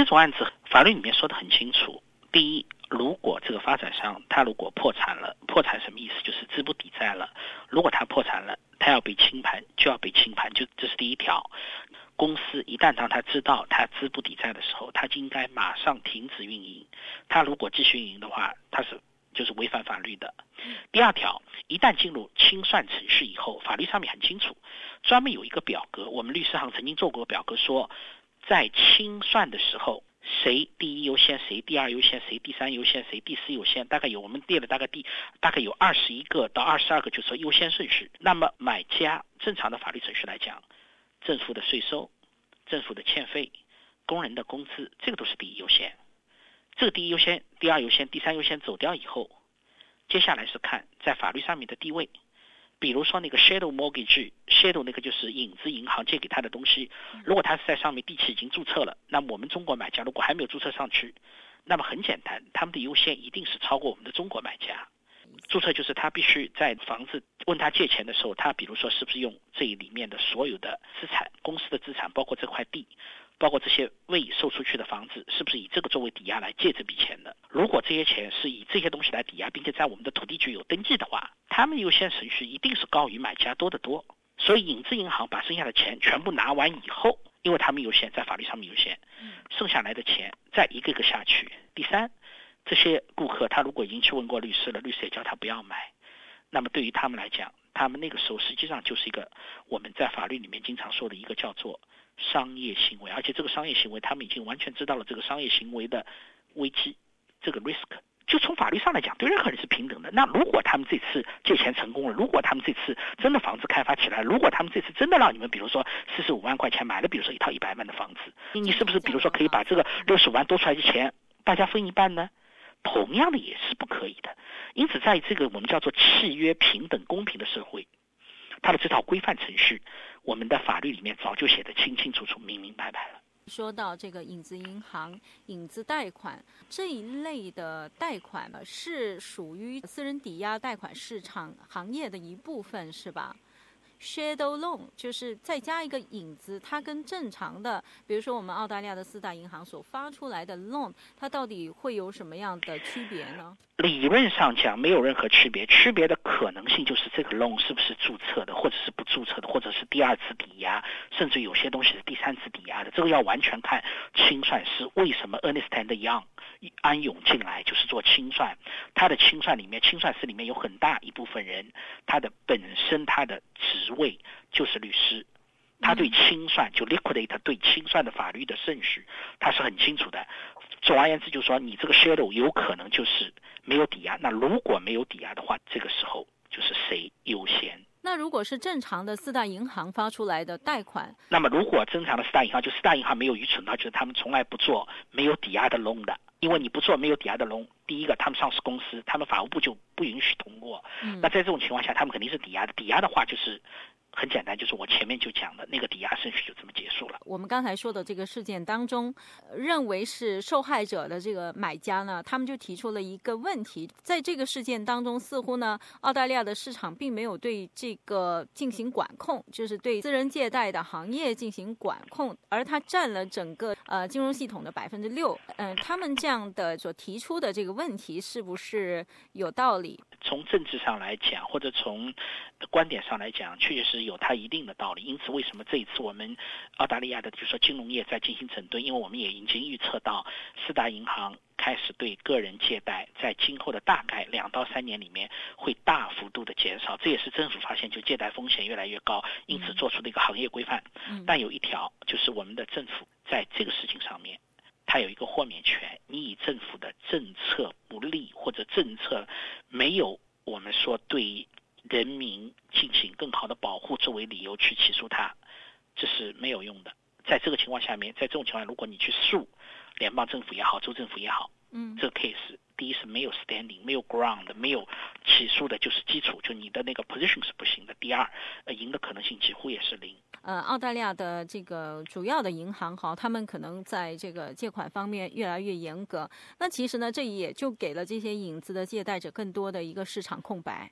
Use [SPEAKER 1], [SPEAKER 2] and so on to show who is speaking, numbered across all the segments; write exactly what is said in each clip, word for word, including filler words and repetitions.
[SPEAKER 1] 这种案子法律里面说得很清楚，第一，如果这个发展商他如果破产了，破产什么意思？就是资不抵债了。如果他破产了，他要被清盘，就要被清盘，就这是第一条。公司一旦当他知道他资不抵债的时候，他就应该马上停止运营。他如果继续运营的话，他是就是违反法律的。第二条，一旦进入清算程序以后，法律上面很清楚，专门有一个表格，我们律师行曾经做过表格说，在清算的时候，谁第一优先，谁第二优先，谁第三优先，谁第四优先，大概有我们列了大概第大概有二十一个到二十二个，就是说优先顺序。那么买家正常的法律程序来讲，政府的税收、政府的欠费、工人的工资，这个都是第一优先。这个第一优先、第二优先、第三优先走掉以后，接下来是看在法律上面的地位。比如说那个 shadow mortgage shadow 那个就是影子银行借给他的东西，如果他是在上面地契已经注册了，那么我们中国买家如果还没有注册上去，那么很简单，他们的优先一定是超过我们的中国买家。注册就是他必须在房子问他借钱的时候，他比如说是不是用这里面的所有的资产，公司的资产，包括这块地，包括这些未售出去的房子，是不是以这个作为抵押来借这笔钱的。如果这些钱是以这些东西来抵押，并且在我们的土地局有登记的话，他们优先程序一定是高于买家多得多。所以影子银行把剩下的钱全部拿完以后，因为他们优先，在法律上面优先，剩下来的钱再一个个下去。第三，这些顾客他如果已经去问过律师了，律师也叫他不要买，那么对于他们来讲，他们那个时候实际上就是一个我们在法律里面经常说的一个叫做商业行为，而且这个商业行为他们已经完全知道了这个商业行为的危机，这个 risk 就从法律上来讲对任何人是平等的。那如果他们这次借钱成功了，如果他们这次真的房子开发起来，如果他们这次真的让你们比如说四十五万块钱买了比如说一套一百万的房子，你是不是比如说可以把这个六十五万多出来的钱大家分一半呢？同样的也是不可以的。因此在这个我们叫做契约平等公平的社会，它的这套规范程序我们的法律里面早就写得清清楚楚明明白白了。
[SPEAKER 2] 说到这个影子银行、影子贷款这一类的贷款是属于私人抵押贷款市场行业的一部分是吧？Shadow loan 就是再加一个影子，它跟正常的比如说我们澳大利亚的四大银行所发出来的 loan， 它到底会有什么样的区别呢？
[SPEAKER 1] 理论上讲没有任何区别，区别的可能性就是这个 loan 是不是注册的，或者是不注册的，或者是第二次抵押，甚至有些东西是第三次抵押的，这个要完全看清算师为什么 Ernst and Young 安永进来就是做清算。他的清算里面，清算师里面有很大一部分人，他的本身他的职位就是律师，他对清算就 liquidate 对清算的法律的顺序他是很清楚的。总而言之就是说，你这个 shadow 有可能就是没有抵押，那如果没有抵押的话，这个时候就是谁优先。
[SPEAKER 2] 那如果是正常的四大银行发出来的贷款，
[SPEAKER 1] 那么如果正常的四大银行，就四大银行没有愚蠢到就是他们从来不做没有抵押的 loan 的，因为你不做没有抵押的 loan， 第一个他们上市公司，他们法务部就不允许通过、嗯、那在这种情况下他们肯定是抵押的，抵押的话就是很简单，就是我前面就讲的那个抵押顺序就这么结束了。
[SPEAKER 2] 我们刚才说的这个事件当中，认为是受害者的这个买家呢，他们就提出了一个问题，在这个事件当中，似乎呢，澳大利亚的市场并没有对这个进行管控，就是对私人借贷的行业进行管控，而它占了整个呃金融系统的百分之六。嗯，他们这样的所提出的这个问题是不是有道理？
[SPEAKER 1] 从政治上来讲，或者从观点上来讲，确实是有它一定的道理。因此为什么这一次我们澳大利亚的就是说金融业在进行整顿，因为我们也已经预测到四大银行开始对个人借贷在今后的大概两到三年里面会大幅度的减少，这也是政府发现就借贷风险越来越高，因此做出的一个行业规范、嗯、但有一条就是我们的政府在这个事情上面它有一个豁免权，你以政府的政策不利或者政策没有我们说对人民进行更好的保护作为理由去起诉它，这是没有用的。在这个情况下面，在这种情况如果你去诉联邦政府也好，州政府也好，嗯，这个 case 第一是没有 standing 没有 ground 没有起诉的就是基础，就你的那个 position 是不行的。第二，呃，赢的可能性几乎也是零。
[SPEAKER 2] 呃，澳大利亚的这个主要的银行哈，他们可能在这个借款方面越来越严格。那其实呢，这也就给了这些影子的借贷者更多的一个市场空白。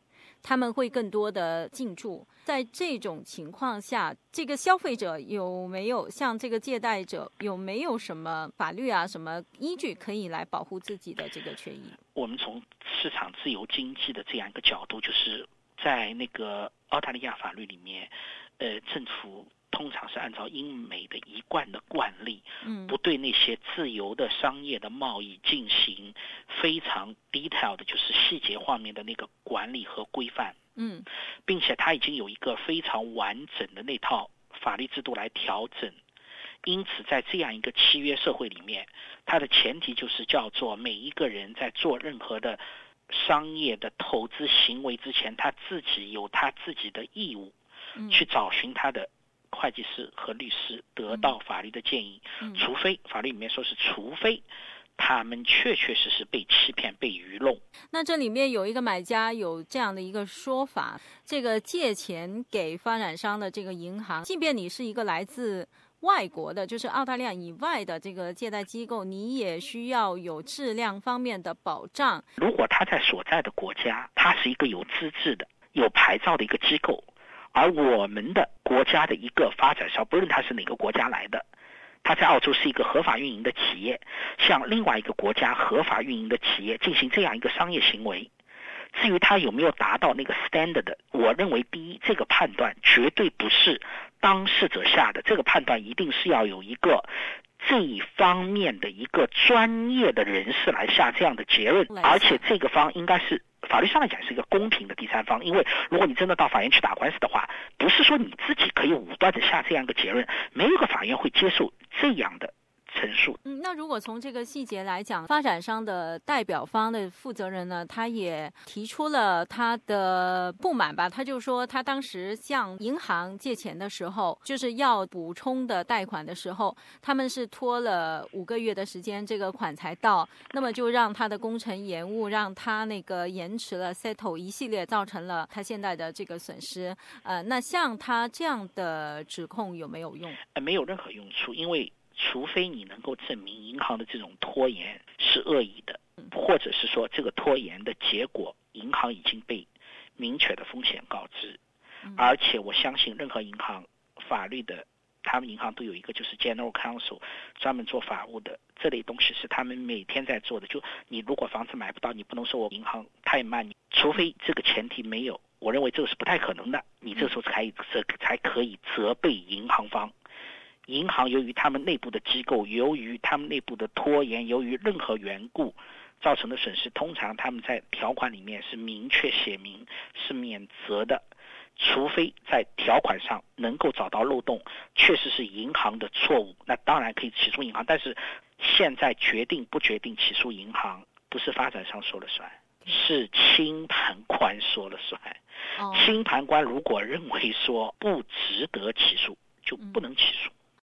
[SPEAKER 2] 他们会更多的进驻。在这种情况下，这个消费者有没有像这个借贷者有没有什么法律啊、什么依据可以来保护自己的这个权益？
[SPEAKER 1] 我们从市场自由经济的这样一个角度，就是在那个澳大利亚法律里面，呃，政府通常是按照英美的一贯的惯例，
[SPEAKER 2] 嗯，
[SPEAKER 1] 不对那些自由的商业的贸易进行非常 detailed 的，就是细节方面的那个管理和规范。
[SPEAKER 2] 嗯，
[SPEAKER 1] 并且它已经有一个非常完整的那套法律制度来调整。因此在这样一个契约社会里面，它的前提就是叫做每一个人在做任何的商业的投资行为之前，他自己有他自己的义务去找寻他的会计师和律师得到法律的建议，除非法律里面说是除非他们确确实实被欺骗、被愚弄。
[SPEAKER 2] 那这里面有一个买家有这样的一个说法，这个借钱给发展商的这个银行，即便你是一个来自外国的，就是澳大利亚以外的这个借贷机构，你也需要有质量方面的保障。
[SPEAKER 1] 如果他在所在的国家，他是一个有资质的、有牌照的一个机构，而我们的国家的一个发展商，不论他是哪个国家来的，他在澳洲是一个合法运营的企业，向另外一个国家合法运营的企业进行这样一个商业行为，至于他有没有达到那个 standard， 我认为第一，这个判断绝对不是当事者下的，这个判断一定是要有一个这一方面的一个专业的人士来下这样的结论，而且这个方应该是法律上来讲是一个公平的第三方。因为如果你真的到法院去打官司的话，不是说你自己可以武断的下这样一个结论，没有一个法院会接受这样的陈述。
[SPEAKER 2] 嗯，那如果从这个细节来讲，发展商的代表方的负责人呢，他也提出了他的不满吧。他就说，他当时向银行借钱的时候，就是要补充的贷款的时候，他们是拖了五个月的时间，这个款才到，那么就让他的工程延误，让他那个延迟了 settle 一系列，造成了他现在的这个损失。呃，那像他这样的指控有没有用？
[SPEAKER 1] 呃，没有任何用处，因为除非你能够证明银行的这种拖延是恶意的，或者是说这个拖延的结果银行已经被明确的风险告知，而且我相信任何银行法律的，他们银行都有一个就是 General Counsel 专门做法务的，这类东西是他们每天在做的。就你如果房子买不到，你不能说我银行太慢，除非这个前提没有，我认为这个是不太可能的，你这时候才才可以责备银行方。银行由于他们内部的机构，由于他们内部的拖延，由于任何缘故造成的损失，通常他们在条款里面是明确写明是免责的，除非在条款上能够找到漏洞，确实是银行的错误，那当然可以起诉银行。但是现在决定不决定起诉银行，不是发展商说了算，是清盘官说了算。清盘官如果认为说不值得起诉，就不能起诉。